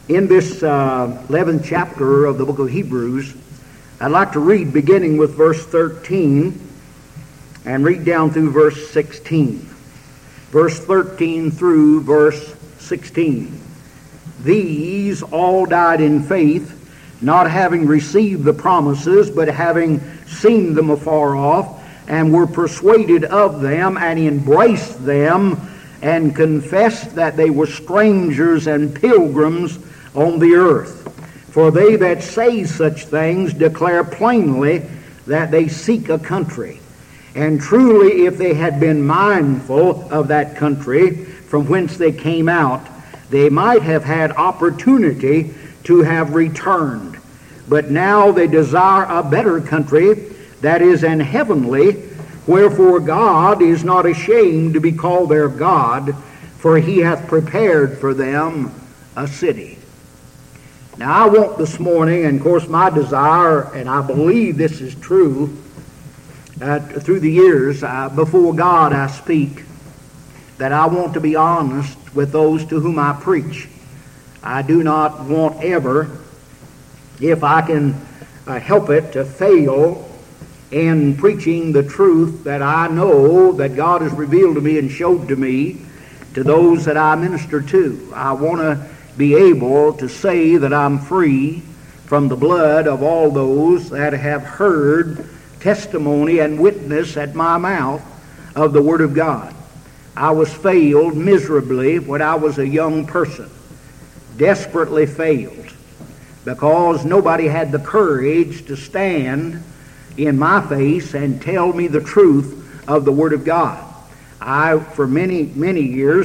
In this 11th chapter of the book of Hebrews, I'd like to read beginning with verse 13 and read down through verse 16. Verse 13 through verse 16. These all died in faith, not having received the promises, but having seen them afar off, and were persuaded of them, and embraced them, and confessed that they were strangers and pilgrims on the earth. For they that say such things declare plainly that they seek a country. And truly, if they had been mindful of that country from whence they came out, they might have had opportunity to have returned. But now they desire a better country, that is an heavenly, wherefore God is not ashamed to be called their God, for he hath prepared for them a city. Now I want this morning, and of course my desire, and I believe this is true, through the years, before God I speak, that I want to be honest with those to whom I preach. I do not want ever, if I can help it, to fail in preaching the truth that I know that God has revealed to me and showed to me to those that I minister to. I want to be able to say that I'm free from the blood of all those that have heard testimony and witness at my mouth of the Word of God. I was failed miserably when I was a young person, desperately failed, because nobody had the courage to stand in my face and tell me the truth of the Word of God. I, for many, many years,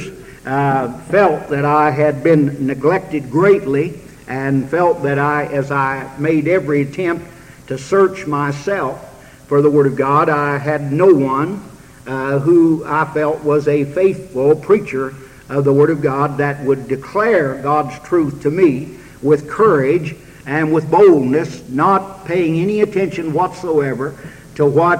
felt that I had been neglected greatly, and felt that as I made every attempt to search myself for the Word of God, I had no one who I felt was a faithful preacher of the Word of God that would declare God's truth to me with courage and with boldness, not paying any attention whatsoever to what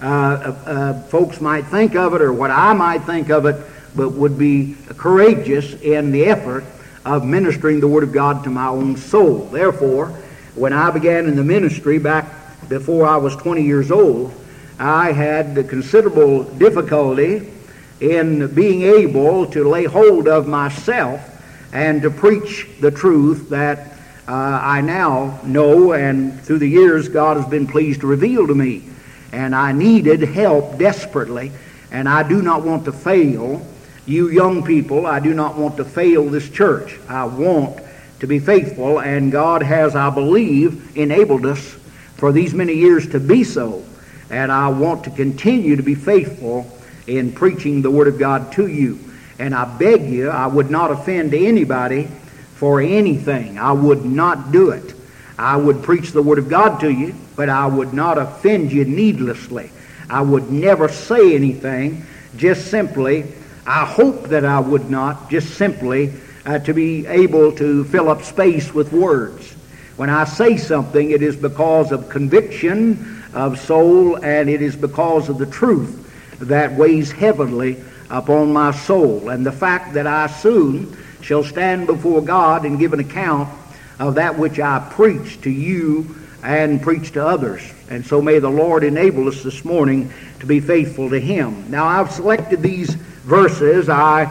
folks might think of it or what I might think of it, but would be courageous in the effort of ministering the Word of God to my own soul. Therefore, when I began in the ministry back before I was 20 years old, I had considerable difficulty in being able to lay hold of myself and to preach the truth that I now know, and through the years God has been pleased to reveal to me. And I needed help desperately, and I do not want to fail you young people. I do not want to fail this church. I want to be faithful, and God has, I believe, enabled us for these many years to be so. And I want to continue to be faithful in preaching the Word of God to you. And I beg you, I would not offend anybody for anything. I would not do it. I would preach the Word of God to you, but I would not offend you needlessly. I would never say anything just simply, I hope that I would not, just simply to be able to fill up space with words. When I say something, it is because of conviction of soul, and it is because of the truth that weighs heavily upon my soul, and the fact that I soon shall stand before God and give an account of that which I preach to you and preach to others. And so may the Lord enable us this morning to be faithful to Him. Now, I've selected these verses. I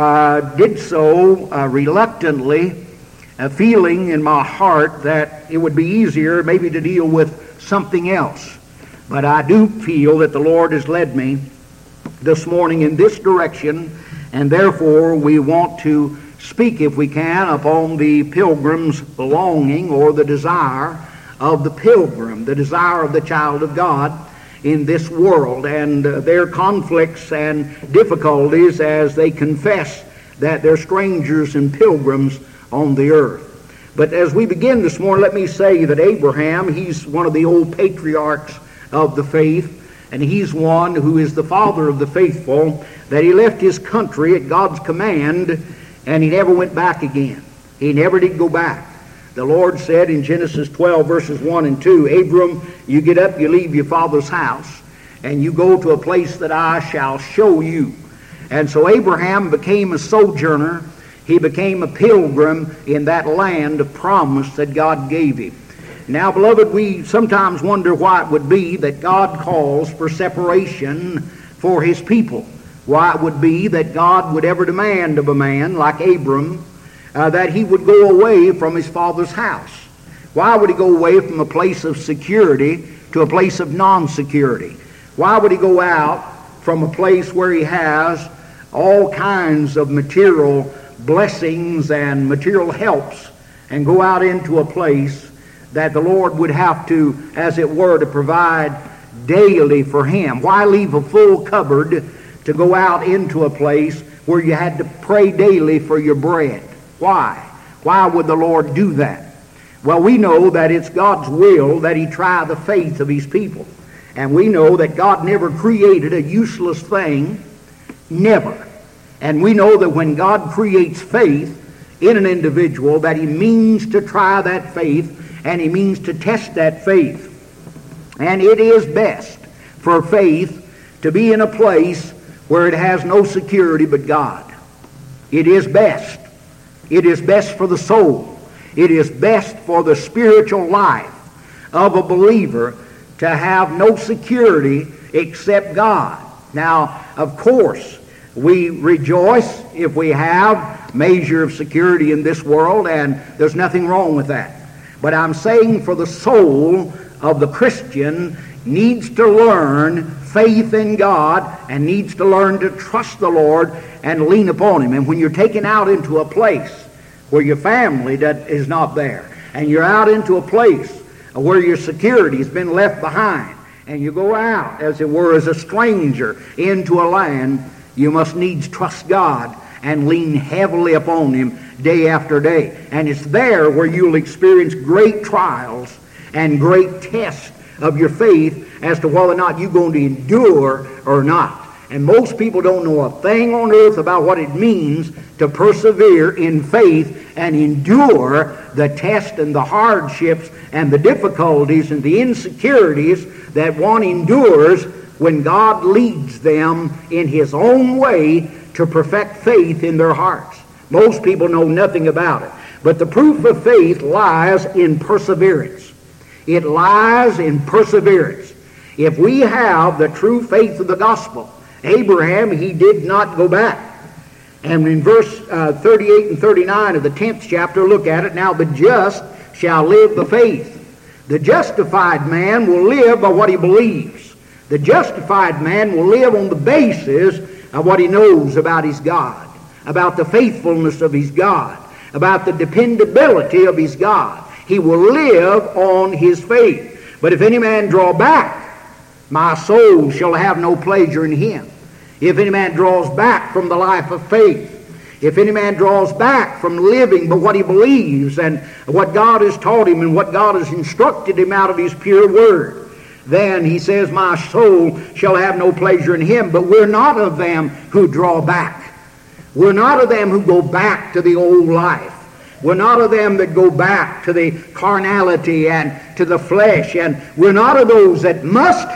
did so reluctantly, feeling in my heart that it would be easier maybe to deal with something else. But I do feel that the Lord has led me this morning in this direction, and therefore we want to speak, if we can, upon the pilgrim's longing, or the desire of the pilgrim, the desire of the child of God in this world, and their conflicts and difficulties as they confess that they're strangers and pilgrims on the earth. But as we begin this morning, let me say that Abraham, he's one of the old patriarchs of the faith, and he's one who is the father of the faithful, that he left his country at God's command, and he never went back again. He never did go back. The Lord said in Genesis 12, verses 1 and 2, Abram, you get up, you leave your father's house, and you go to a place that I shall show you. And so Abraham became a sojourner. He became a pilgrim in that land of promise that God gave him. Now, beloved, we sometimes wonder why it would be that God calls for separation for his people. Why it would be that God would ever demand of a man like Abram that he would go away from his father's house. Why would he go away from a place of security to a place of non-security? Why would he go out from a place where he has all kinds of material blessings and material helps and go out into a place that the Lord would have to, as it were, to provide daily for him? Why leave a full cupboard to go out into a place where you had to pray daily for your bread? Why? Why would the Lord do that? Well, we know that it's God's will that he try the faith of his people. And we know that God never created a useless thing. Never. And we know that when God creates faith in an individual, that he means to try that faith and he means to test that faith. And it is best for faith to be in a place where it has no security but God. It is best. It is best for the soul. It is best for the spiritual life of a believer to have no security except God. Now, of course, we rejoice if we have measure of security in this world, and there's nothing wrong with that. But I'm saying for the soul of the Christian needs to learn faith in God and needs to learn to trust the Lord and lean upon him. And when you're taken out into a place where your family is not there, and you're out into a place where your security has been left behind, and you go out, as it were, as a stranger into a land, you must needs trust God and lean heavily upon him day after day. And it's there where you'll experience great trials and great tests of your faith as to whether or not you're going to endure or not. And most people don't know a thing on earth about what it means to persevere in faith and endure the test and the hardships and the difficulties and the insecurities that one endures when God leads them in his own way to perfect faith in their hearts. Most people know nothing about it. But the proof of faith lies in perseverance. It lies in perseverance. If we have the true faith of the gospel, Abraham, he did not go back. And in verse 38 and 39 of the 10th chapter, look at it. Now the just shall live by faith. The justified man will live by what he believes. The justified man will live on the basis of what he knows about his God, about the faithfulness of his God, about the dependability of his God. He will live on his faith. But if any man draw back, my soul shall have no pleasure in him. If any man draws back from the life of faith, if any man draws back from living by what he believes and what God has taught him and what God has instructed him out of his pure word, then he says, my soul shall have no pleasure in him. But we're not of them who draw back. We're not of them who go back to the old life. We're not of them that go back to the carnality and to the flesh. And we're not of those that must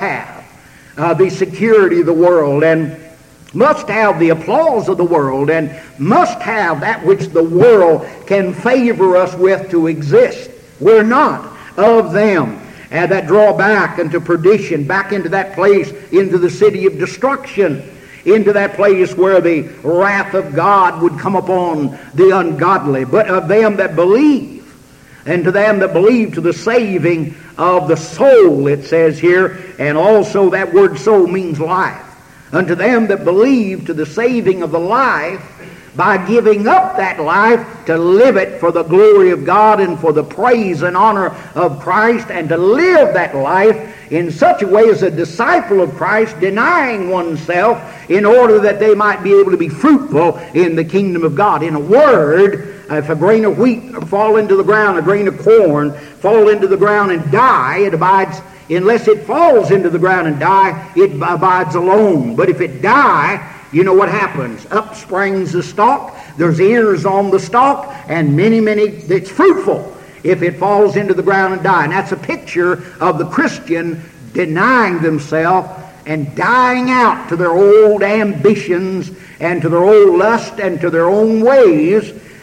have the security of the world and must have the applause of the world and must have that which the world can favor us with to exist. We're not of them that draw back into perdition, back into that place, into the city of destruction, into that place where the wrath of God would come upon the ungodly, but of them that believe, and to them that believe to the saving of the soul, it says here, and also that word soul means life. Unto them that believe to the saving of the life, by giving up that life to live it for the glory of God and for the praise and honor of Christ, and to live that life in such a way as a disciple of Christ, denying oneself in order that they might be able to be fruitful in the kingdom of God. In a word, if a grain of wheat fall into the ground, a grain of corn fall into the ground and die, it abides. Unless it falls into the ground and die, it abides alone. But if it die, you know what happens. Up springs the stalk, there's ears on the stalk, and many, it's fruitful if it falls into the ground and die. And that's a picture of the Christian denying themselves and dying out to their old ambitions and to their old lust and to their own ways,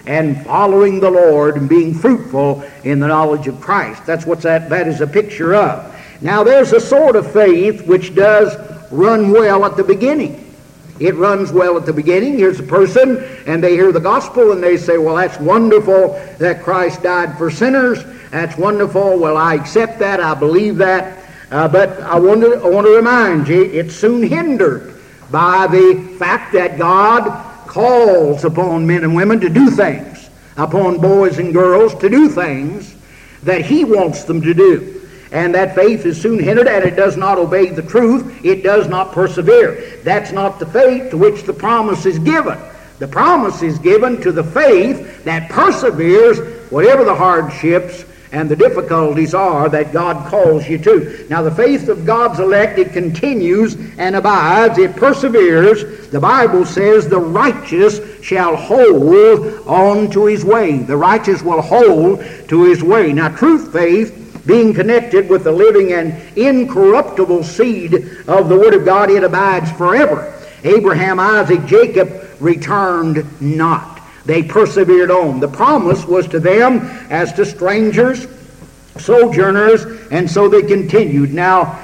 and following the Lord and being fruitful in the knowledge of Christ. That's what that is a picture of. Now there's a sort of faith which does run well at the beginning. It runs well at the beginning. Here's a person, and they hear the gospel, and they say, well, that's wonderful that Christ died for sinners. That's wonderful. Well, I accept that. I believe that. But I want to remind you, it's soon hindered by the fact that God calls upon men and women to do things, upon boys and girls to do things that He wants them to do. And that faith is soon hindered, and it does not obey the truth. It does not persevere. That's not the faith to which the promise is given. The promise is given to the faith that perseveres whatever the hardships and the difficulties are that God calls you to. Now the faith of God's elect, it continues and abides. It perseveres. The Bible says the righteous shall hold on to his way. The righteous will hold to his way. Now truth faith, being connected with the living and incorruptible seed of the Word of God, it abides forever. Abraham, Isaac, Jacob returned not. They persevered on. The promise was to them as to strangers, sojourners, and so they continued. Now,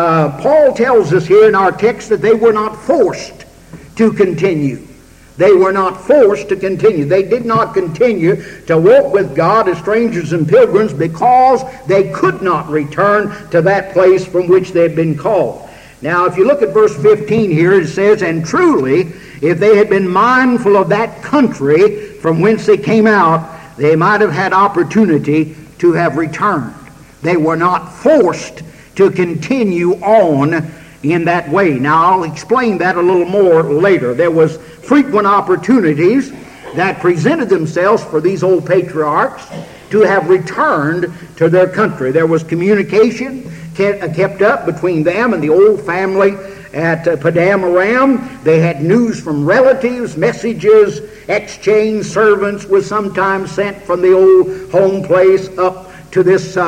Paul tells us here in our text that they were not forced to continue. They were not forced to continue. They did not continue to walk with God as strangers and pilgrims because they could not return to that place from which they had been called. Now, if you look at verse 15 here, it says, and truly, if they had been mindful of that country from whence they came out, they might have had opportunity to have returned. They were not forced to continue on in that way. Now, I'll explain that a little more later. There was frequent opportunities that presented themselves for these old patriarchs to have returned to their country. There was communication kept up between them and the old family at Padam Aram. They had news from relatives, messages exchanged. Servants were sometimes sent from the old home place up to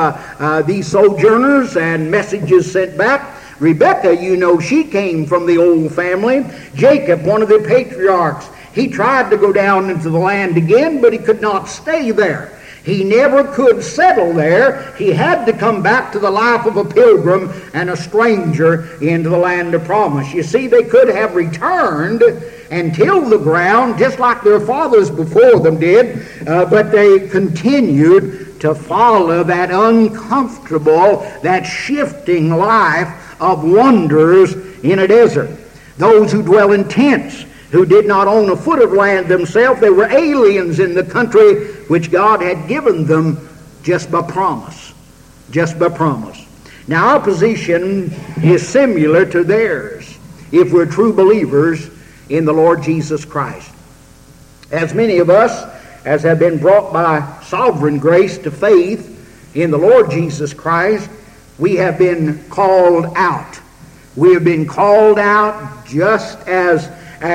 these sojourners, and messages sent back. Rebekah, you know, she came from the old family. Jacob, one of the patriarchs, he tried to go down into the land again, but he could not stay there. He never could settle there. He had to come back to the life of a pilgrim and a stranger into the land of promise. You see, they could have returned and tilled the ground just like their fathers before them did, but they continued to follow that uncomfortable, that shifting life of wonders in a desert. Those who dwell in tents, who did not own a foot of land themselves, they were aliens in the country which God had given them just by promise. Just by promise. Now our position is similar to theirs if we're true believers in the Lord Jesus Christ. As many of us as have been brought by sovereign grace to faith in the Lord Jesus Christ, we have been called out. We have been called out just as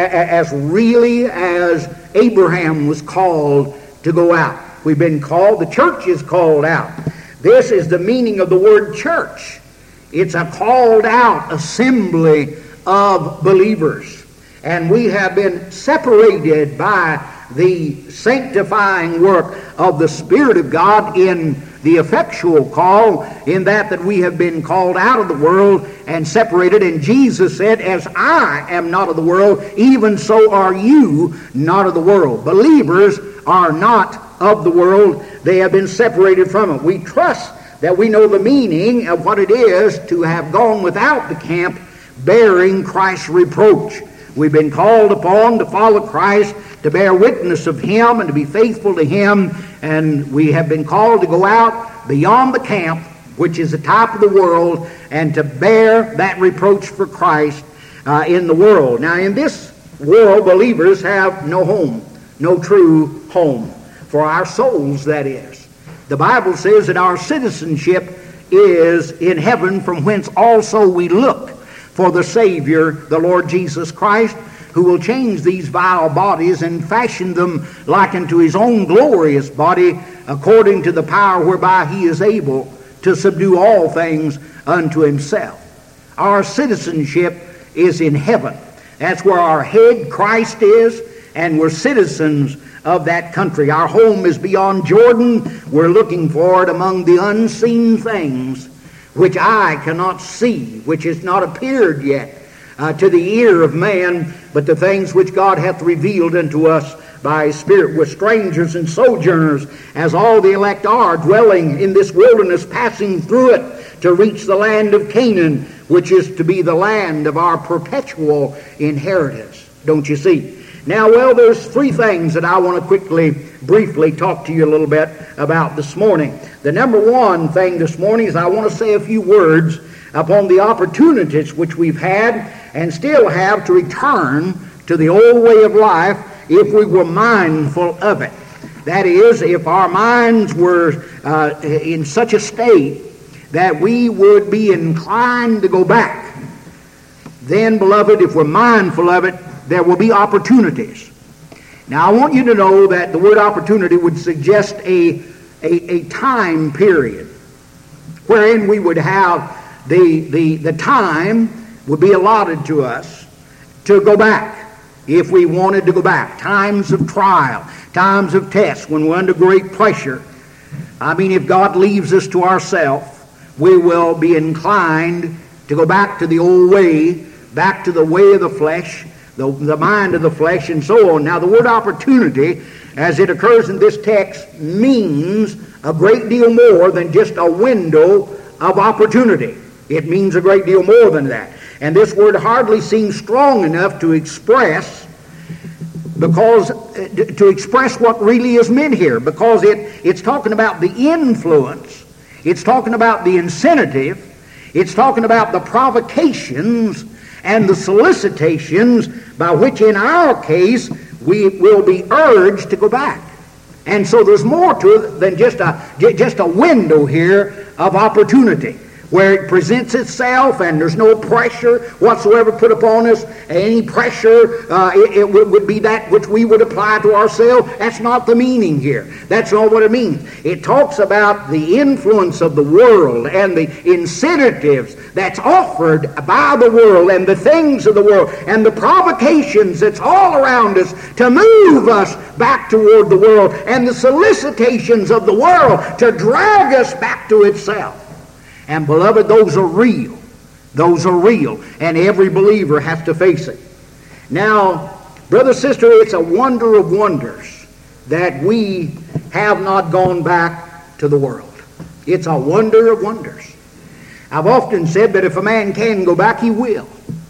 really as Abraham was called to go out. We've been called, the church is called out. This is the meaning of the word church. It's a called out assembly of believers. And we have been separated by the sanctifying work of the Spirit of God in the effectual call, in that we have been called out of the world and separated. And Jesus said, as I am not of the world, even so are you not of the world. Believers are not of the world. They have been separated from it. We trust that we know the meaning of what it is to have gone without the camp bearing Christ's reproach. We've been called upon to follow Christ, to bear witness of Him and to be faithful to Him, and we have been called to go out beyond the camp, which is the type of the world, and to bear that reproach for Christ in the world. Now in this world, believers have no home, no true home, for our souls, that is. The Bible says that our citizenship is in heaven, from whence also we look for the Savior, the Lord Jesus Christ, who will change these vile bodies and fashion them like unto His own glorious body, according to the power whereby He is able to subdue all things unto Himself. Our citizenship is in heaven. That's where our head, Christ, is, and we're citizens of that country. Our home is beyond Jordan. We're looking for it among the unseen things which eye cannot see, which has not appeared yet to the ear of man, but the things which God hath revealed unto us by His Spirit. We're strangers and sojourners, as all the elect are, dwelling in this wilderness, passing through it to reach the land of Canaan, which is to be the land of our perpetual inheritance. Don't you see? Now, well, there's three things that I want to briefly talk to you a little bit about this morning. The number one thing this morning is I want to say a few words upon the opportunities which we've had and still have to return to the old way of life if we were mindful of it. That is, if our minds were in such a state that we would be inclined to go back, then, beloved, if we're mindful of it, there will be opportunities. Now, I want you to know that the word opportunity would suggest a time period wherein we would have the time would be allotted to us to go back if we wanted to go back. Times of trial, times of test, when we're under great pressure. I mean, if God leaves us to ourselves, we will be inclined to go back to the old way, back to the way of the flesh, the mind of the flesh, and so on. Now, the word opportunity, as it occurs in this text, means a great deal more than just a window of opportunity. It means a great deal more than that. And this word hardly seems strong enough to express what really is meant here, because it's talking about the influence, it's talking about the incentive, it's talking about the provocations and the solicitations by which, in our case, we will be urged to go back. And so there's more to it than just a window here of opportunity, where it presents itself and there's no pressure whatsoever put upon us. Any pressure, it would be that which we would apply to ourselves. That's not the meaning here. That's not what it means. It talks about the influence of the world and the incentives that's offered by the world and the things of the world and the provocations that's all around us to move us back toward the world, and the solicitations of the world to drag us back to itself. And, beloved, those are real. Those are real. And every believer has to face it. Now, brother, sister, it's a wonder of wonders that we have not gone back to the world. It's a wonder of wonders. I've often said that if a man can go back, he will.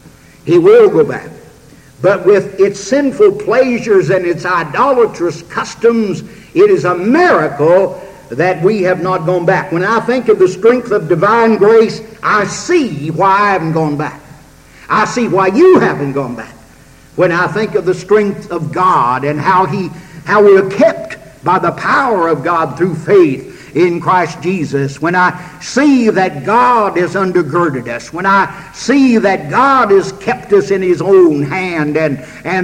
He will go back. But with its sinful pleasures and its idolatrous customs, it is a miracle that we have not gone back. When I think of the strength of divine grace, I see why I haven't gone back. I see why you haven't gone back. When I think of the strength of God and how we are kept by the power of God through faith in Christ Jesus, when I see that God has undergirded us, when I see that God has kept us in His own hand and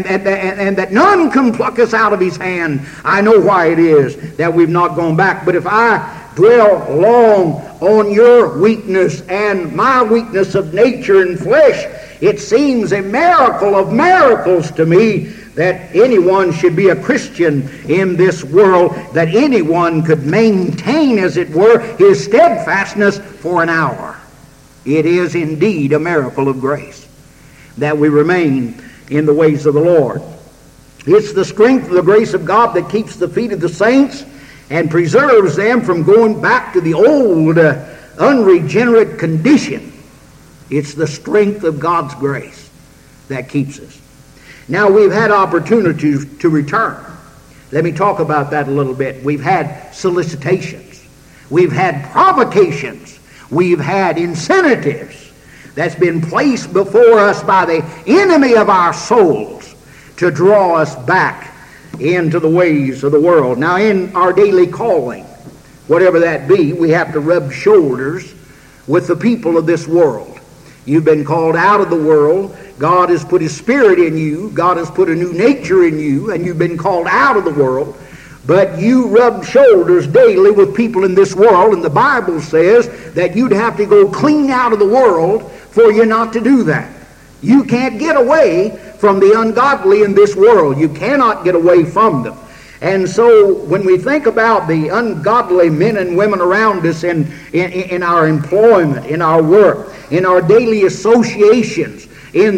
that none can pluck us out of His hand, I know why it is that we've not gone back. But if I dwell long on your weakness and my weakness of nature and flesh, it seems a miracle of miracles to me that anyone should be a Christian in this world, that anyone could maintain, as it were, his steadfastness for an hour. It is indeed a miracle of grace that we remain in the ways of the Lord. It's the strength of the grace of God that keeps the feet of the saints and preserves them from going back to the old, unregenerate condition. It's the strength of God's grace that keeps us. Now, we've had opportunities to return. Let me talk about that a little bit. We've had solicitations. We've had provocations. We've had incentives that's been placed before us by the enemy of our souls to draw us back into the ways of the world. Now, in our daily calling, whatever that be, we have to rub shoulders with the people of this world. You've been called out of the world. God has put His Spirit in you. God has put a new nature in you, and you've been called out of the world. But you rub shoulders daily with people in this world, and the Bible says that you'd have to go clean out of the world for you not to do that. You can't get away from the ungodly in this world. You cannot get away from them. And so when we think about the ungodly men and women around us in our employment, in our work, in our daily associations, in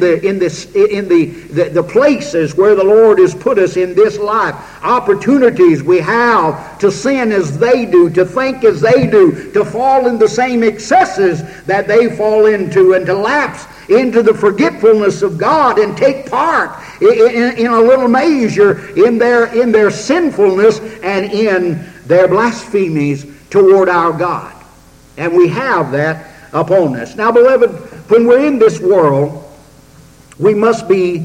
the places where the Lord has put us in this life, opportunities we have to sin as they do, to think as they do, to fall in the same excesses that they fall into, and to lapse into the forgetfulness of God and take part in a little measure in their sinfulness and in their blasphemies toward our God. And we have that upon us. Now, beloved, when we're in this world, we must be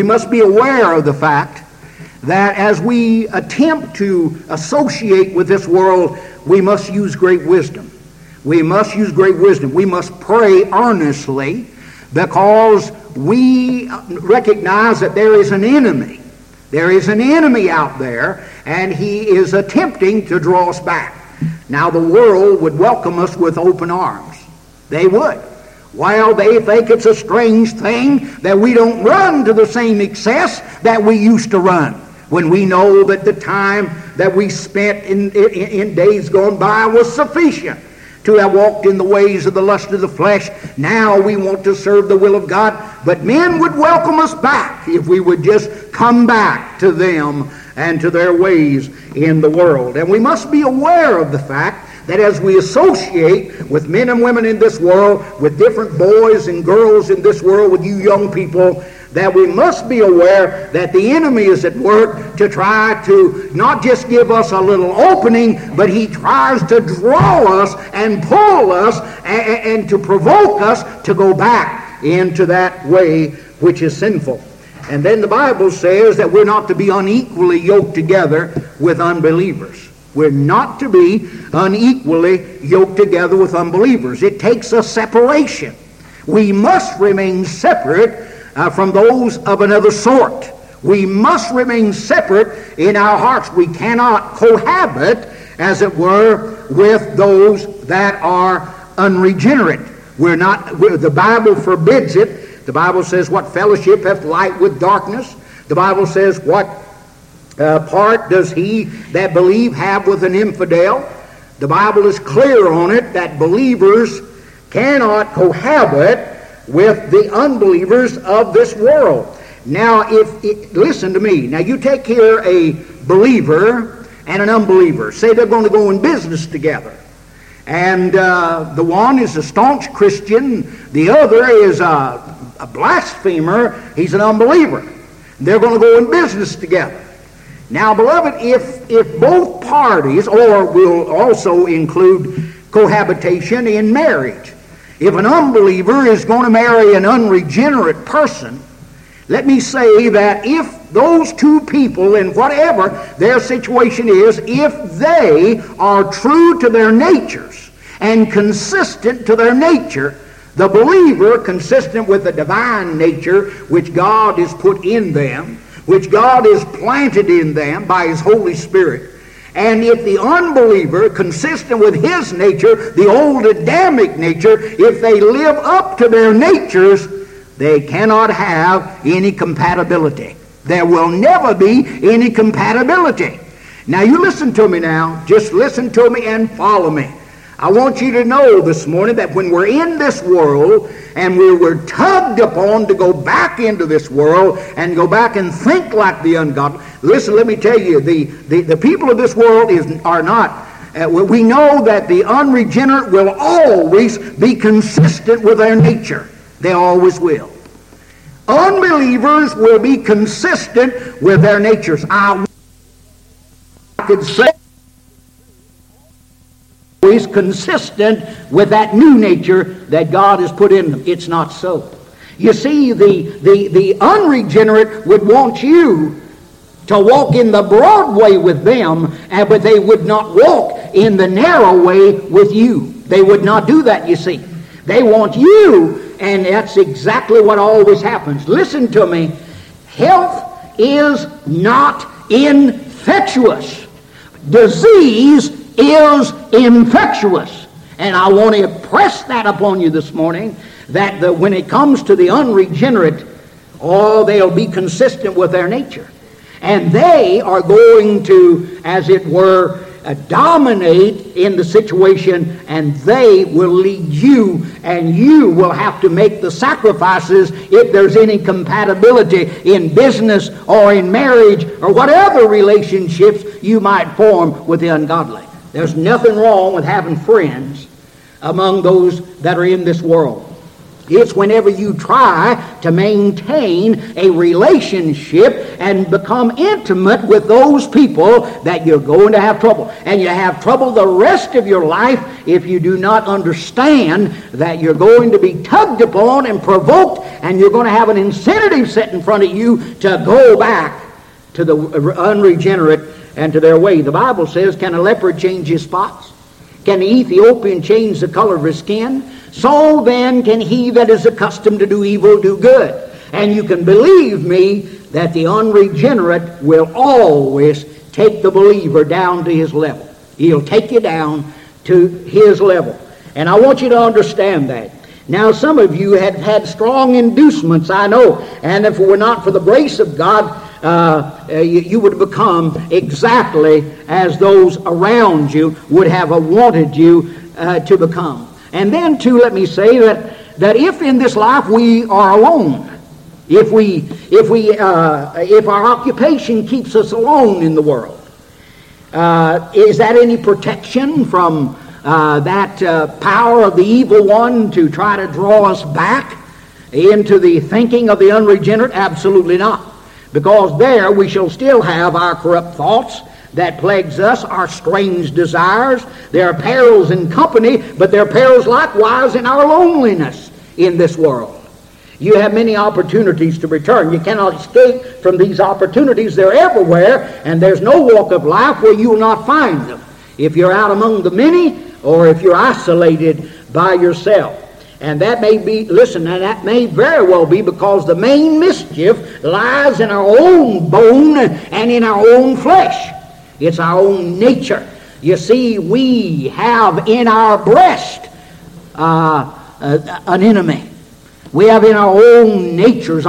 aware of the fact that as we attempt to associate with this world, we must use great wisdom. We must use great wisdom. We must pray earnestly, because we recognize that there is an enemy. There is an enemy out there, and he is attempting to draw us back. Now, the world would welcome us with open arms. They would. While they think it's a strange thing that we don't run to the same excess that we used to run, when we know that the time that we spent in days gone by was sufficient to have walked in the ways of the lust of the flesh. Now we want to serve the will of God. But men would welcome us back if we would just come back to them and to their ways in the world. And we must be aware of the fact that as we associate with men and women in this world, with different boys and girls in this world, with you young people, that we must be aware that the enemy is at work to try to not just give us a little opening, but he tries to draw us and pull us and to provoke us to go back into that way which is sinful. And then the Bible says that we're not to be unequally yoked together with unbelievers. We're not to be unequally yoked together with unbelievers. It takes a separation. We must remain separate from those of another sort. We must remain separate in our hearts. We cannot cohabit, as it were, with those that are unregenerate. The Bible forbids it. The Bible says, what fellowship hath light with darkness? The Bible says, what part does he that believe have with an infidel? The Bible is clear on it that believers cannot cohabit with the unbelievers of this world. Now, listen to me. Now, you take here a believer and an unbeliever. Say they're going to go in business together. And the one is a staunch Christian. The other is a blasphemer. He's an unbeliever. They're going to go in business together. Now, beloved, if both parties, or we'll also include cohabitation in marriage, if an unbeliever is going to marry an unregenerate person, let me say that if those two people, in whatever their situation is, if they are true to their natures and consistent to their nature, the believer, consistent with the divine nature which God has put in them, which God has planted in them by His Holy Spirit, and if the unbeliever, consistent with his nature, the old Adamic nature, if they live up to their natures, they cannot have any compatibility. There will never be any compatibility. Now you listen to me now. Just listen to me and follow me. I want you to know this morning that when we're in this world and we're tugged upon to go back into this world and go back and think like the ungodly, listen, let me tell you, the people of this world are not. We know that the unregenerate will always be consistent with their nature. They always will. Unbelievers will be consistent with their natures. I could say always consistent with that new nature that God has put in them. It's not so. You see, the unregenerate would want you to walk in the broad way with them, but they would not walk in the narrow way with you. They would not do that, you see. They want you, and that's exactly what always happens. Listen to me. Health is not infectious. Disease is infectious. And I want to press that upon you this morning, that when it comes to the unregenerate, they'll be consistent with their nature. And they are going to, as it were, dominate in the situation, and they will lead you, and you will have to make the sacrifices if there's any compatibility in business or in marriage or whatever relationships you might form with the ungodly. There's nothing wrong with having friends among those that are in this world. It's whenever you try to maintain a relationship and become intimate with those people that you're going to have trouble. And you have trouble the rest of your life if you do not understand that you're going to be tugged upon and provoked, and you're going to have an incentive set in front of you to go back to the unregenerate and to their way. The Bible says, can a leopard change his spots? Can the Ethiopian change the color of his skin? So then can he that is accustomed to do evil do good. And you can believe me that the unregenerate will always take the believer down to his level. He'll take you down to his level. And I want you to understand that. Now, some of you have had strong inducements, I know. And if it were not for the grace of God, you would become exactly as those around you would have wanted you to become. And then, too, let me say that if in this life we are alone, if our occupation keeps us alone in the world, is that any protection from that power of the evil one to try to draw us back into the thinking of the unregenerate? Absolutely not. Because there we shall still have our corrupt thoughts that plagues us, our strange desires. There are perils in company, but there are perils likewise in our loneliness in this world. You have many opportunities to return. You cannot escape from these opportunities. They're everywhere, and there's no walk of life where you will not find them, if you're out among the many or if you're isolated by yourself. And that may be, listen, and that may very well be because the main mischief lies in our own bone and in our own flesh. It's our own nature. You see, we have in our breast an enemy. We have in our own natures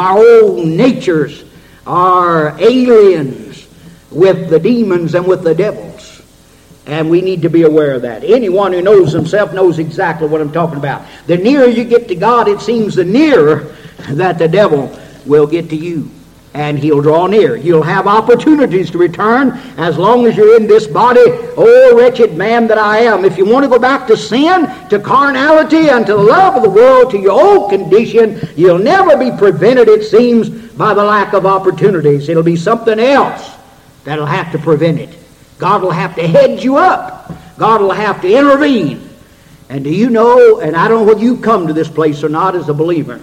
are aliens with the demons and with the devils. And we need to be aware of that. Anyone who knows himself knows exactly what I'm talking about. The nearer you get to God, it seems the nearer that the devil will get to you. And he'll draw near. You'll have opportunities to return as long as you're in this body. Oh, wretched man that I am. If you want to go back to sin, to carnality, and to the love of the world, to your old condition, you'll never be prevented, it seems, by the lack of opportunities. It'll be something else that'll have to prevent it. God will have to head you up. God will have to intervene. And do you know, and I don't know whether you've come to this place or not as a believer,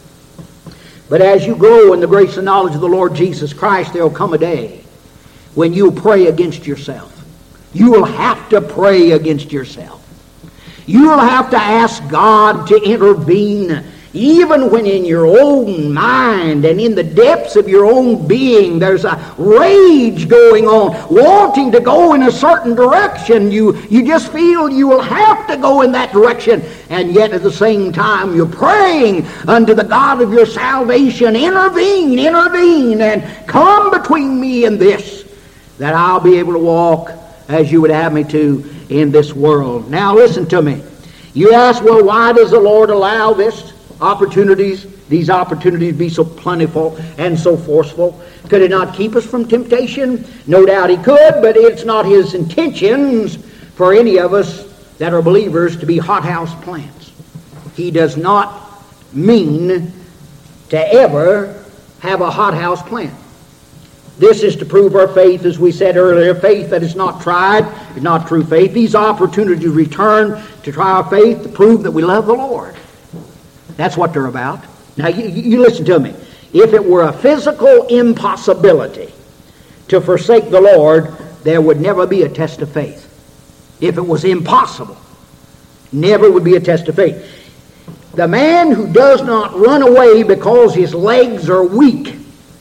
but as you grow in the grace and knowledge of the Lord Jesus Christ, there will come a day when you'll pray against yourself. You will have to pray against yourself. You will have to ask God to intervene, even when in your own mind and in the depths of your own being there's a rage going on, wanting to go in a certain direction. You just feel you will have to go in that direction, and yet at the same time you're praying unto the God of your salvation, intervene, and come between me and this, that I'll be able to walk as you would have me to in this world. Now listen to me. You ask, well, why does the Lord allow these opportunities be so plentiful and so forceful? Could it not keep us from temptation? No doubt he could, but it's not his intentions for any of us that are believers to be hothouse plants. He does not mean to ever have a hothouse plant. This is to prove our faith, as we said earlier. Faith that is not tried is not true faith. These opportunities return to try our faith, to prove that we love the Lord. That's what they're about. Now, you listen to me. If it were a physical impossibility to forsake the Lord, there would never be a test of faith. If it was impossible, never would be a test of faith. The man who does not run away because his legs are weak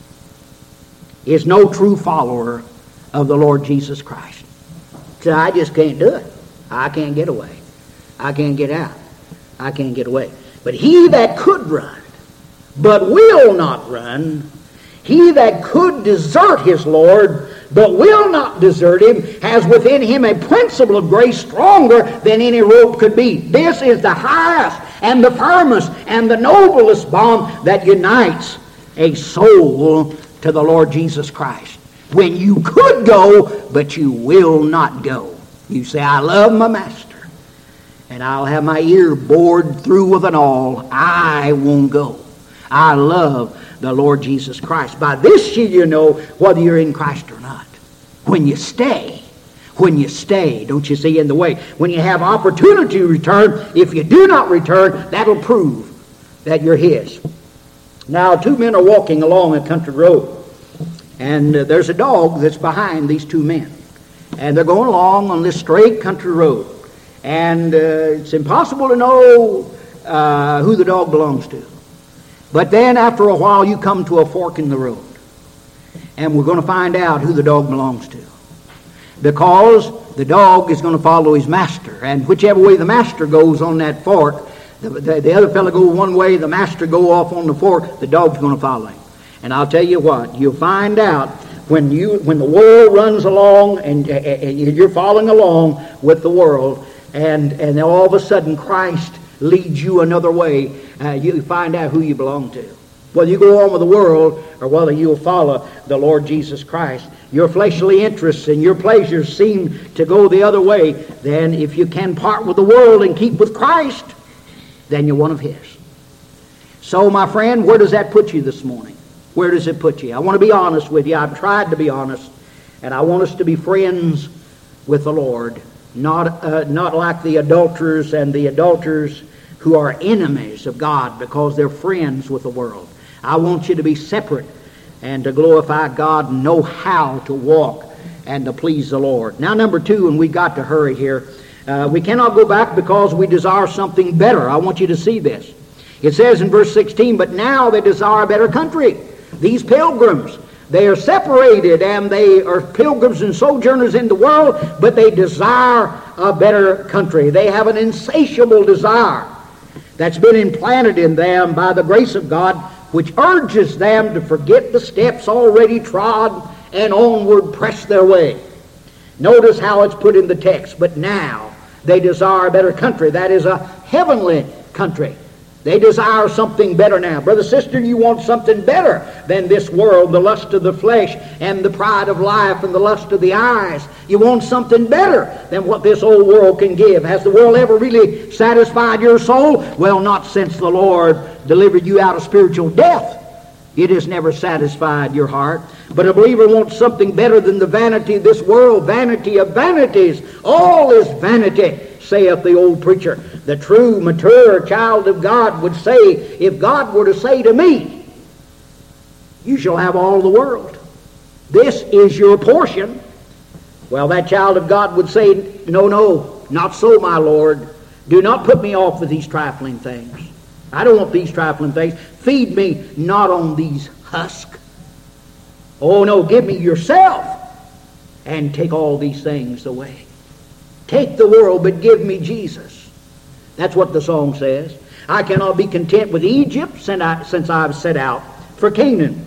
is no true follower of the Lord Jesus Christ. So I just can't do it. I can't get away. I can't get out. I can't get away. But he that could run, but will not run, He that could desert his Lord, but will not desert him, has within him a principle of grace stronger than any rope could be. This is the highest and the firmest and the noblest bond that unites a soul to the Lord Jesus Christ. When you could go, but you will not go. You say, I love my master, and I'll have my ear bored through with an awl. I won't go. I love the Lord Jesus Christ. By this you know whether you're in Christ or not. When you stay, don't you see, in the way. When you have opportunity to return, if you do not return, that'll prove that you're His. Now, two men are walking along a country road, and there's a dog that's behind these two men. And they're going along on this straight country road. And it's impossible to know who the dog belongs to. But then after a while you come to a fork in the road. And we're going to find out who the dog belongs to. Because the dog is going to follow his master. And whichever way the master goes on that fork, the other fellow go one way, the master go off on the fork, the dog's going to follow him. And I'll tell you what, you'll find out when the world runs along and you're following along with the world, and then all of a sudden Christ leads you another way, you find out who you belong to. Whether you go on with the world or whether you'll follow the Lord Jesus Christ. Your fleshly interests and your pleasures seem to go the other way. Then if you can part with the world and keep with Christ, then you're one of His. So my friend, where does that put you this morning? Where does it put you? I want to be honest with you. I've tried to be honest. And I want us to be friends with the Lord. Not like the adulterers and the adulterers who are enemies of God because they're friends with the world. I want you to be separate and to glorify God and know how to walk and to please the Lord. Now, number two, and we've got to hurry here. We cannot go back because we desire something better. I want you to see this. It says in verse 16, but now they desire a better country. These pilgrims, they are separated and they are pilgrims and sojourners in the world, but they desire a better country. They have an insatiable desire that's been implanted in them by the grace of God, which urges them to forget the steps already trod and onward press their way. Notice how it's put in the text. But now they desire a better country. That is a heavenly country. They desire something better now. Brother, sister, you want something better than this world, the lust of the flesh and the pride of life and the lust of the eyes. You want something better than what this old world can give. Has the world ever really satisfied your soul? Well, not since the Lord delivered you out of spiritual death. It has never satisfied your heart. But a believer wants something better than the vanity of this world, vanity of vanities. All is vanity, saith the old preacher. The true, mature child of God would say, if God were to say to me, you shall have all the world. This is your portion. Well, that child of God would say, no, not so, my Lord. Do not put me off with these trifling things. I don't want these trifling things. Feed me not on these husks. Oh, no, give me yourself and take all these things away. Take the world, but give me Jesus. That's what the song says. I cannot be content with Egypt since I've set out for Canaan.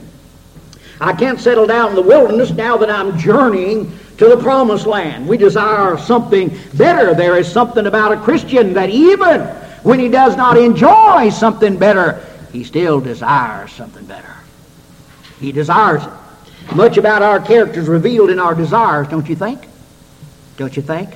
I can't settle down in the wilderness now that I'm journeying to the promised land. We desire something better. There is something about a Christian that even when he does not enjoy something better, he still desires something better. He desires it. Much about our character is revealed in our desires, don't you think? Don't you think?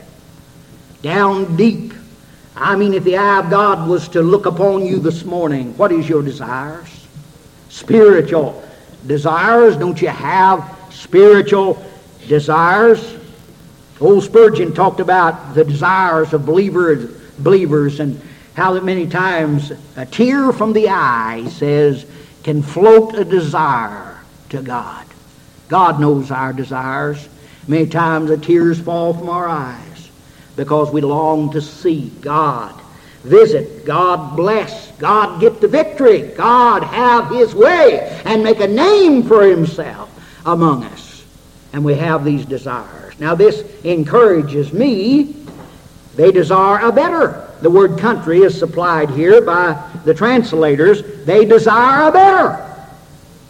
Down deep. I mean, if the eye of God was to look upon you this morning, what is your desires? Spiritual desires. Don't you have spiritual desires? Old Spurgeon talked about the desires of believers and how that many times a tear from the eye, he says, can float a desire to God. God knows our desires. Many times the tears fall from our eyes because we long to see God visit, God bless, God get the victory, God have His way and make a name for Himself among us. And we have these desires. Now this encourages me. They desire a better. The word country is supplied here by the translators. They desire a better.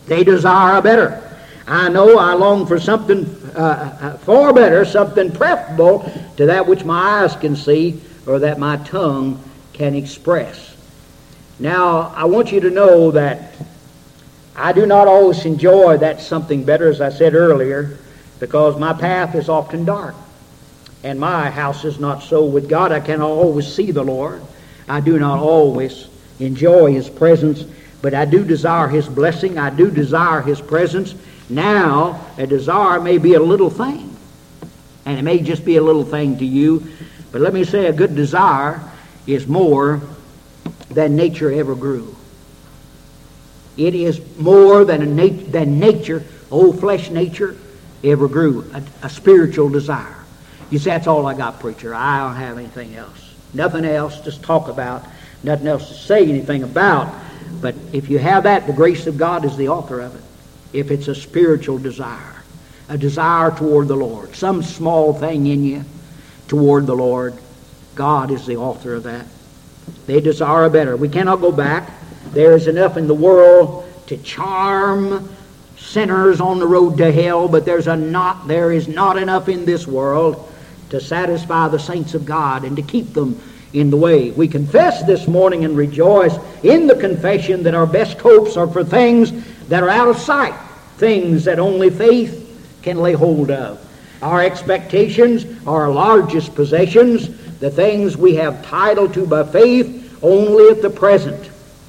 They desire a better. I know I long for something far better, something preferable to that which my eyes can see or that my tongue can express. Now, I want you to know that I do not always enjoy that something better, as I said earlier, because my path is often dark. And my house is not so with God. I cannot always see the Lord. I do not always enjoy His presence, but I do desire His blessing. I do desire His presence. Now, a desire may be a little thing, and it may just be a little thing to you, but let me say a good desire is more than nature ever grew. It is more than nature, old flesh nature, ever grew. A spiritual desire. You say, that's all I got, preacher. I don't have anything else. Nothing else to talk about. Nothing else to say anything about. But if you have that, the grace of God is the author of it. If it's a spiritual desire, a desire toward the Lord, some small thing in you toward the Lord, God is the author of that. They desire a better. We cannot go back. There is enough in the world to charm sinners on the road to hell, but there is not enough in this world to satisfy the saints of God and to keep them in the way. We confess this morning and rejoice in the confession that our best hopes are for things that are out of sight, things that only faith can lay hold of. Our expectations are our largest possessions, the things we have title to by faith only at the present.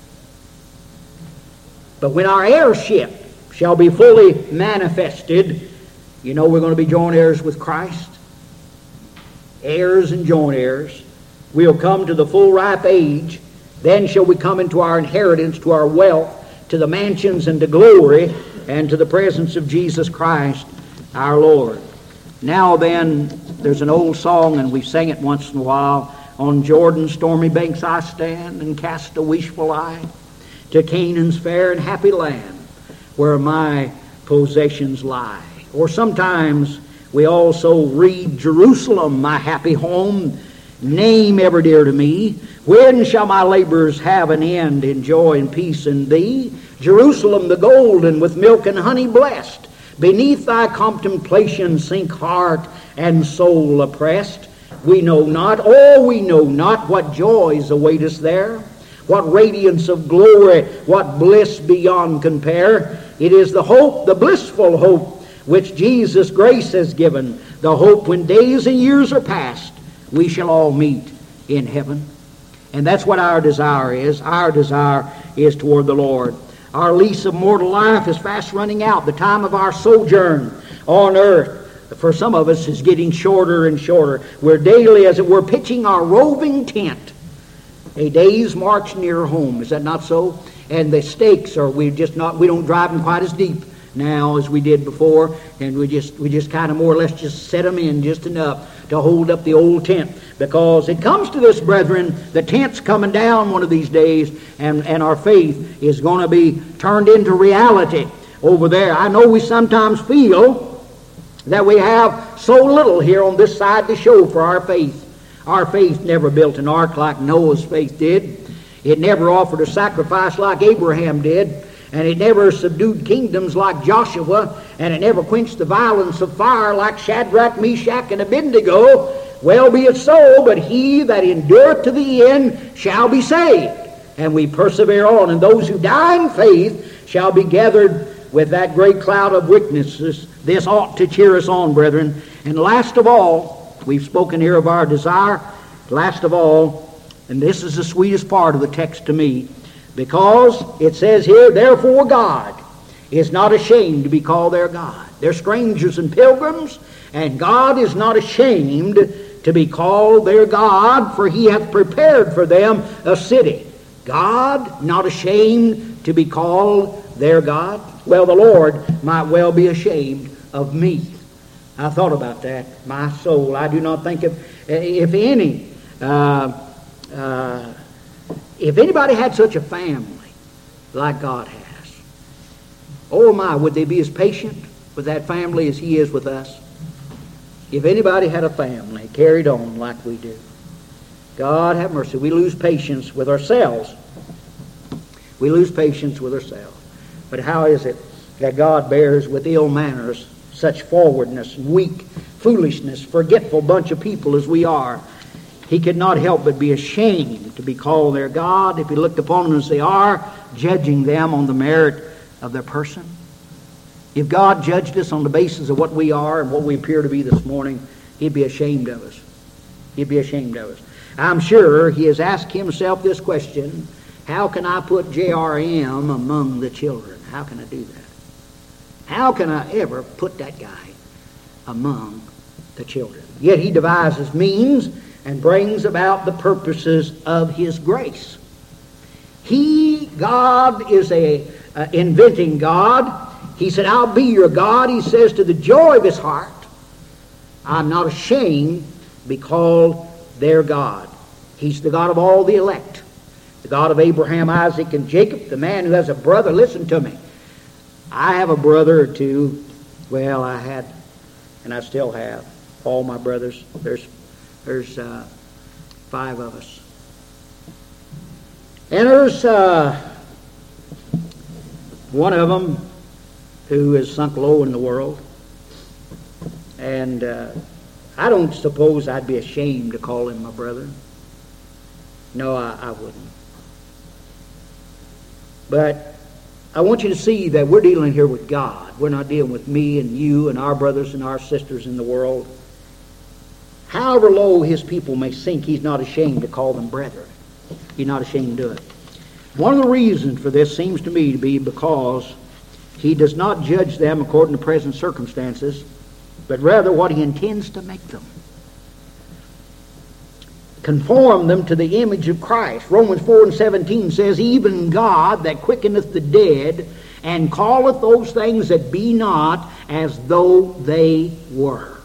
But when our heirship shall be fully manifested, you know we're going to be joint heirs with Christ. Heirs and joint heirs. We'll come to the full ripe age. Then shall we come into our inheritance, to our wealth, to the mansions and to glory, and to the presence of Jesus Christ our Lord. Now then, there's an old song, and we sing it once in a while. On Jordan's stormy banks I stand and cast a wishful eye to Canaan's fair and happy land, where my possessions lie. Or sometimes we also read, Jerusalem, my happy home, name ever dear to me. When shall my labors have an end in joy and peace in thee? Jerusalem the golden, with milk and honey blessed, beneath thy contemplation sink heart and soul oppressed. We know not what joys await us there, what radiance of glory, what bliss beyond compare. It is the hope, the blissful hope, which Jesus' grace has given, the hope when days and years are past, we shall all meet in heaven. And that's what our desire is. Our desire is toward the Lord. Our lease of mortal life is fast running out. The time of our sojourn on earth, for some of us, is getting shorter and shorter. We're daily, as it were, pitching our roving tent a day's march near home. Is that not so? And the stakes are, we don't drive them quite as deep now as we did before, and we just kind of more or less just set them in just enough to hold up the old tent. Because it comes to this, brethren, the tent's coming down one of these days, and our faith is going to be turned into reality over there. I know we sometimes feel that we have so little here on this side to show for our faith. Our faith never built an ark like Noah's faith did. It never offered a sacrifice like Abraham did. And it never subdued kingdoms like Joshua. And it never quenched the violence of fire like Shadrach, Meshach, and Abednego. Well be it so, but he that endureth to the end shall be saved. And we persevere on. And those who die in faith shall be gathered with that great cloud of witnesses. This ought to cheer us on, brethren. And last of all, we've spoken here of our desire. Last of all, and this is the sweetest part of the text to me, because it says here, therefore God is not ashamed to be called their God. They're strangers and pilgrims, and God is not ashamed to be called their God, for he hath prepared for them a city. God not ashamed to be called their God? Well, the Lord might well be ashamed of me. I thought about that. My soul, I do not think if anybody had such a family like God has, oh my, would they be as patient with that family as he is with us? If anybody had a family carried on like we do, God have mercy. We lose patience with ourselves. We lose patience with ourselves. But how is it that God bears with ill manners such forwardness, weak foolishness, forgetful bunch of people as we are? He could not help but be ashamed to be called their God if he looked upon them as they are, judging them on the merit of their person. If God judged us on the basis of what we are and what we appear to be this morning, he'd be ashamed of us. He'd be ashamed of us. I'm sure he has asked himself this question: how can I put JRM among the children? How can I do that? How can I ever put that guy among the children? Yet he devises means and brings about the purposes of his grace. God is a inventing God. He said, I'll be your God. He says, to the joy of his heart, I'm not ashamed to be called their God. He's the God of all the elect, the God of Abraham, Isaac, and Jacob, the man who has a brother. Listen to me. I have a brother or two. Well, I had, and I still have, all my brothers. There's 5 of us. And there's one of them who is sunk low in the world. And I don't suppose I'd be ashamed to call him my brother. No, I wouldn't. But I want you to see that we're dealing here with God. We're not dealing with me and you and our brothers and our sisters in the world. However low his people may sink, he's not ashamed to call them brethren. He's not ashamed to do it. One of the reasons for this seems to me to be because he does not judge them according to present circumstances, but rather what he intends to make them. Conform them to the image of Christ. Romans 4:17 says, even God that quickeneth the dead, and calleth those things that be not as though they were.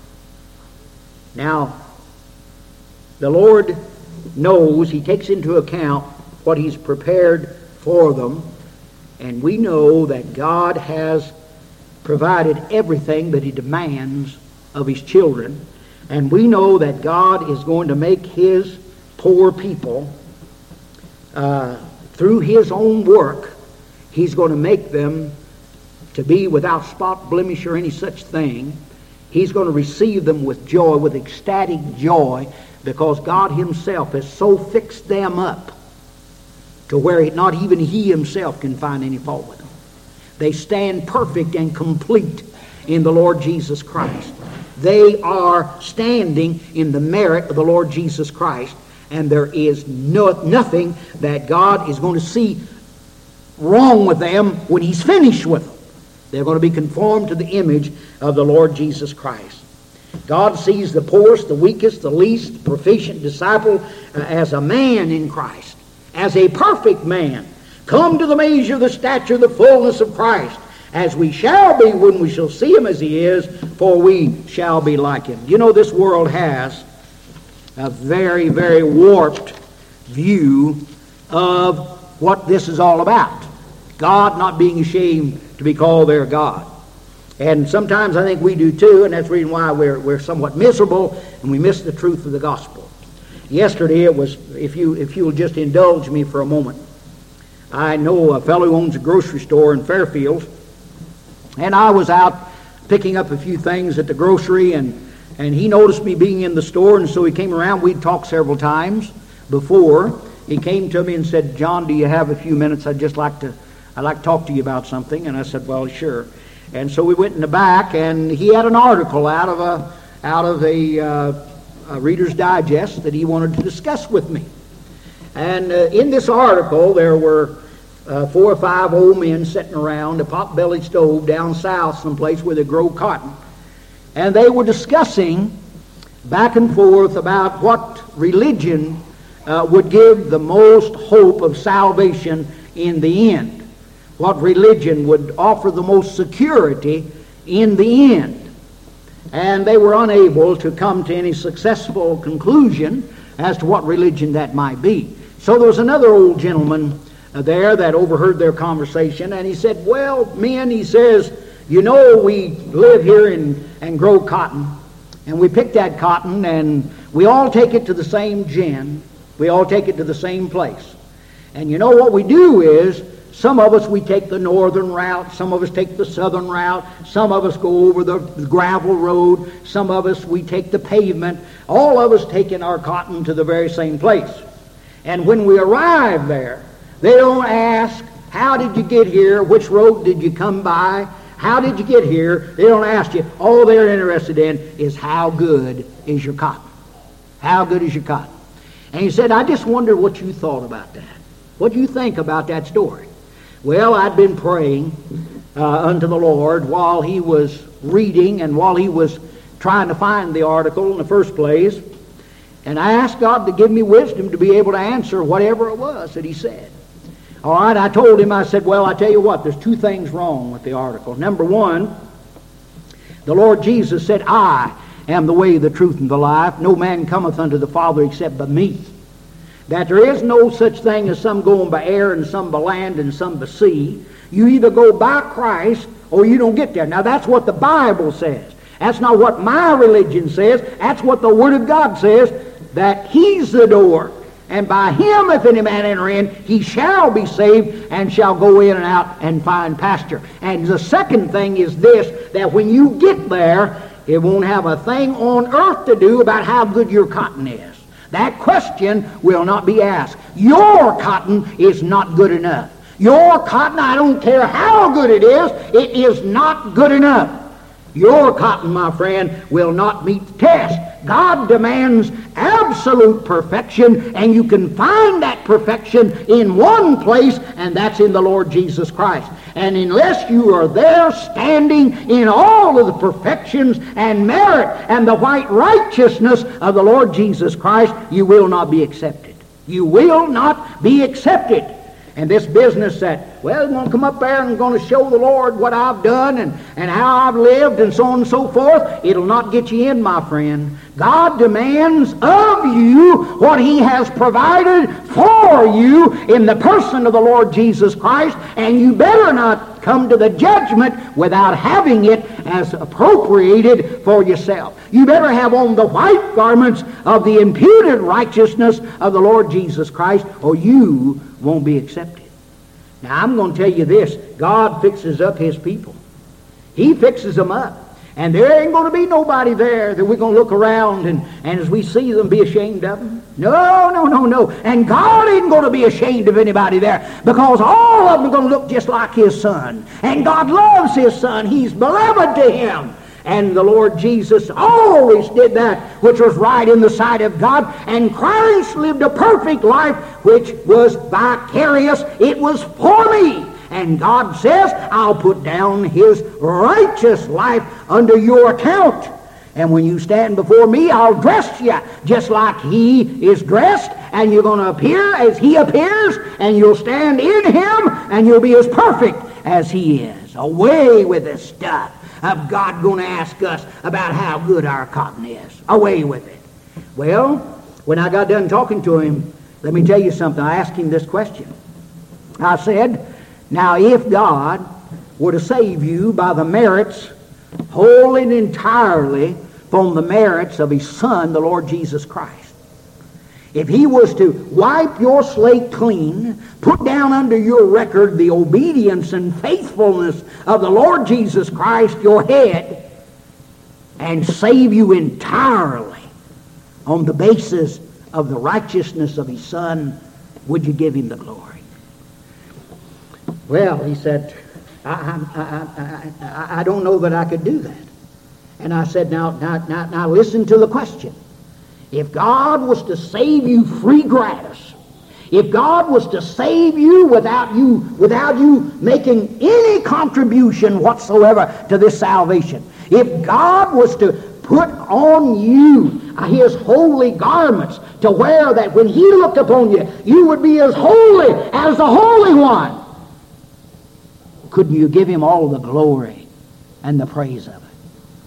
Now, the Lord knows, he takes into account what he's prepared for them, and we know that God has provided everything that he demands of his children, and we know that God is going to make his poor people, through his own work, he's going to make them to be without spot, blemish, or any such thing. He's going to receive them with joy, with ecstatic joy, because God himself has so fixed them up to where not even he himself can find any fault with them. They stand perfect and complete in the Lord Jesus Christ. They are standing in the merit of the Lord Jesus Christ, and there is nothing that God is going to see wrong with them when he's finished with them. They're going to be conformed to the image of the Lord Jesus Christ. God sees the poorest, the weakest, the least proficient disciple as a man in Christ, as a perfect man. Come to the measure, the stature, the fullness of Christ, as we shall be when we shall see him as he is, for we shall be like him. You know, this world has a very, very warped view of what this is all about. God not being ashamed to be called their God. And sometimes I think we do too, and that's the reason why we're somewhat miserable and we miss the truth of the gospel. Yesterday it was, if you'll just indulge me for a moment, I know a fellow who owns a grocery store in Fairfield, and I was out picking up a few things at the grocery, and he noticed me being in the store, and so he came around. We'd talked several times before. He came to me and said, John, do you have a few minutes? I'd like to talk to you about something. And I said, well, sure. And so we went in the back, and he had an article out of a Reader's Digest that he wanted to discuss with me. And in this article, there were 4 or 5 old men sitting around a pot-bellied stove down south someplace where they grow cotton. And they were discussing back and forth about what religion would give the most hope of salvation in the end. What religion would offer the most security in the end. And they were unable to come to any successful conclusion as to what religion that might be. So there was another old gentleman there that overheard their conversation, and he said, well, men, he says, you know, we live here and grow cotton, and we pick that cotton, and we all take it to the same gin. We all take it to the same place. And you know what we do is Some of us, we take the northern route. Some of us take the southern route. Some of us go over the gravel road. Some of us, we take the pavement. All of us taking our cotton to the very same place. And when we arrive there, they don't ask, how did you get here? Which road did you come by? How did you get here? They don't ask you. All they're interested in is how good is your cotton. How good is your cotton? And he said, I just wonder what you thought about that. What do you think about that story? Well, I'd been praying unto the Lord while he was reading and while he was trying to find the article in the first place. And I asked God to give me wisdom to be able to answer whatever it was that he said. All right, I told him, I said, well, I tell you what, there's two things wrong with the article. Number one, the Lord Jesus said, I am the way, the truth, and the life. No man cometh unto the Father except by me. That there is no such thing as some going by air and some by land and some by sea. You either go by Christ or you don't get there. Now that's what the Bible says. That's not what my religion says. That's what the Word of God says, that he's the door. And by him, if any man enter in, he shall be saved and shall go in and out and find pasture. And the second thing is this, that when you get there, it won't have a thing on earth to do about how good your cotton is. That question will not be asked. Your cotton is not good enough. Your cotton, I don't care how good it is not good enough. Your cotton, my friend, will not meet the test. God demands absolute perfection, and you can find that perfection in one place, and that's in the Lord Jesus Christ. And unless you are there standing in all of the perfections and merit and the white righteousness of the Lord Jesus Christ, you will not be accepted. You will not be accepted. And this business that, well, I'm going to come up there and I'm going to show the Lord what I've done and how I've lived and so on and so forth, it'll not get you in, my friend. God demands of you what he has provided for you in the person of the Lord Jesus Christ, and you better not come to the judgment without having it as appropriated for yourself. You better have on the white garments of the imputed righteousness of the Lord Jesus Christ, or you won't be accepted. Now, I'm going to tell you this. God fixes up his people. He fixes them up. And there ain't going to be nobody there that we're going to look around and as we see them be ashamed of them. No. And God ain't going to be ashamed of anybody there, because all of them are going to look just like his Son. And God loves his Son. He's beloved to him. And the Lord Jesus always did that which was right in the sight of God. And Christ lived a perfect life which was vicarious. It was for me. And God says, I'll put down his righteous life under your account. And when you stand before me, I'll dress you just like he is dressed. And you're going to appear as he appears. And you'll stand in him. And you'll be as perfect as he is. Away with this stuff of God going to ask us about how good our cotton is. Away with it. Well, when I got done talking to him, let me tell you something. I asked him this question. I said, now if God were to save you by the merits, wholly and entirely from the merits of his Son, the Lord Jesus Christ, if he was to wipe your slate clean, put down under your record the obedience and faithfulness of the Lord Jesus Christ, your head, and save you entirely on the basis of the righteousness of his Son, would you give him the glory? Well, he said, I don't know that I could do that. And I said, now listen to the question. If God was to save you free gratis, if God was to save you without you making any contribution whatsoever to this salvation, if God was to put on you his holy garments to wear, that when he looked upon you, you would be as holy as the Holy One, couldn't you give him all the glory and the praise of it?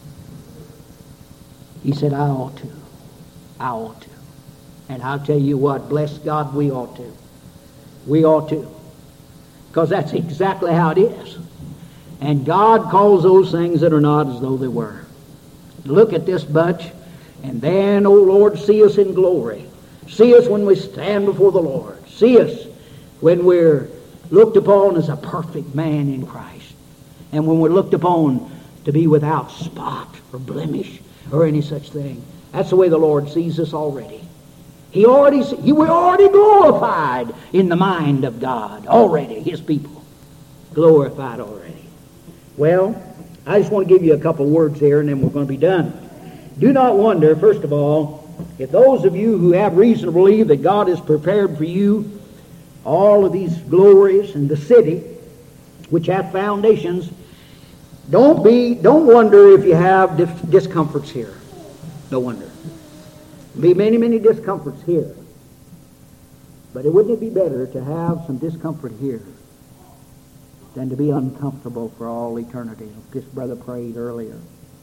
He said, I ought to. I ought to. And I'll tell you what, bless God, we ought to. We ought to. Because that's exactly how it is. And God calls those things that are not as though they were. Look at this bunch, and then, oh Lord, see us in glory. See us when we stand before the Lord. See us when we're looked upon as a perfect man in Christ. And when we're looked upon to be without spot or blemish or any such thing, that's the way the Lord sees us already. We're already glorified in the mind of God. Already, His people. Glorified already. Well, I just want to give you a couple words here and then we're going to be done. Do not wonder, first of all, if those of you who have reason to believe that God has prepared for you all of these glories and the city which hath foundations, don't wonder if you have discomforts here. Don't wonder. There'll be many, many discomforts here. But wouldn't it be better to have some discomfort here than to be uncomfortable for all eternity? This brother prayed earlier.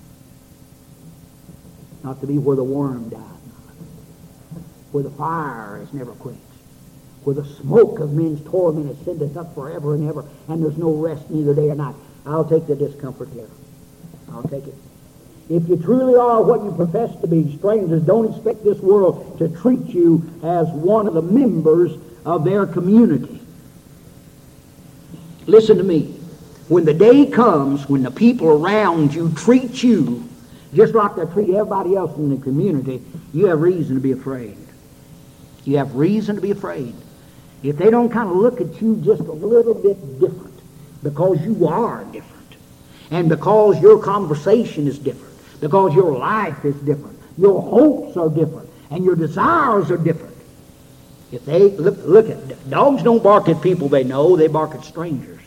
Not to be where the worm died, where the fire is never quenched, where the smoke of men's torment ascendeth up forever and ever, and there's no rest neither day or night. I'll take the discomfort here. I'll take it. If you truly are what you profess to be, strangers, don't expect this world to treat you as one of the members of their community. Listen to me. When the day comes when the people around you treat you just like they treat everybody else in the community, you have reason to be afraid. You have reason to be afraid. If they don't kind of look at you just a little bit different, because you are different, and because your conversation is different, because your life is different, your hopes are different, and your desires are different. If they look at dogs don't bark at people they know, they bark at strangers.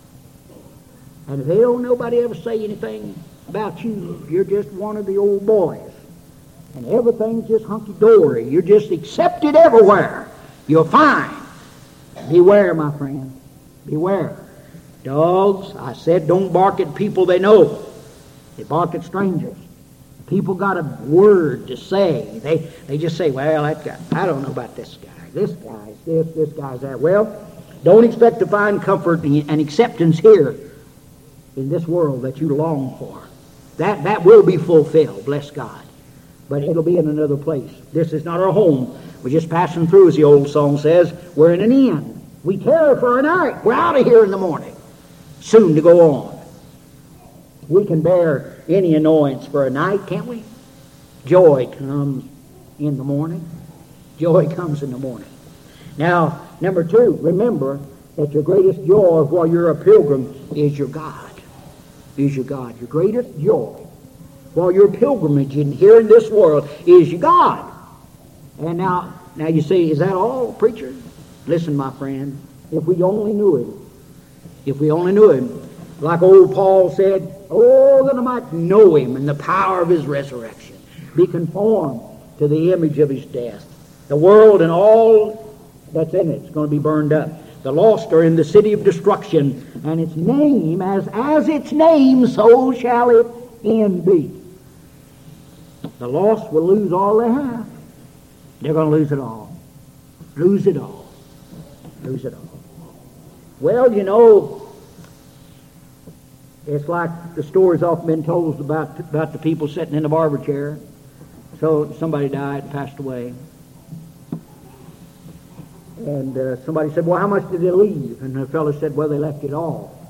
And if they don't nobody ever say anything about you, you're just one of the old boys. And everything's just hunky-dory. You're just accepted everywhere. You're fine. Beware, my friend. Beware. Dogs, I said, don't bark at people they know. They bark at strangers. People got a word to say. They just say, well, that guy, I don't know about this guy. This guy's this guy's that. Well, don't expect to find comfort and acceptance here in this world that you long for. That will be fulfilled, bless God. But it'll be in another place. This is not our home. We're just passing through, as the old song says. We're in an inn. We tarry for a night. We're out of here in the morning. Soon to go on. We can bear any annoyance for a night, can't we? Joy comes in the morning. Joy comes in the morning. Now, number two, remember that your greatest joy while you're a pilgrim is your God. Is your God. Your greatest joy while you're pilgrimaging here in this world is your God. And now you say, is that all, preacher? Listen, my friend, if we only knew Him, if we only knew Him, like old Paul said, oh, that I might know Him and the power of His resurrection, be conformed to the image of His death. The world and all that's in it is going to be burned up. The lost are in the city of destruction, and its name, as its name, so shall it end be. The lost will lose all they have. They're going to lose it all. Lose it all. Lose it all. Well, you know, it's like the story's often been told about the people sitting in the barber chair. So somebody died and passed away. And somebody said, well, how much did they leave? And the fellow said, well, they left it all.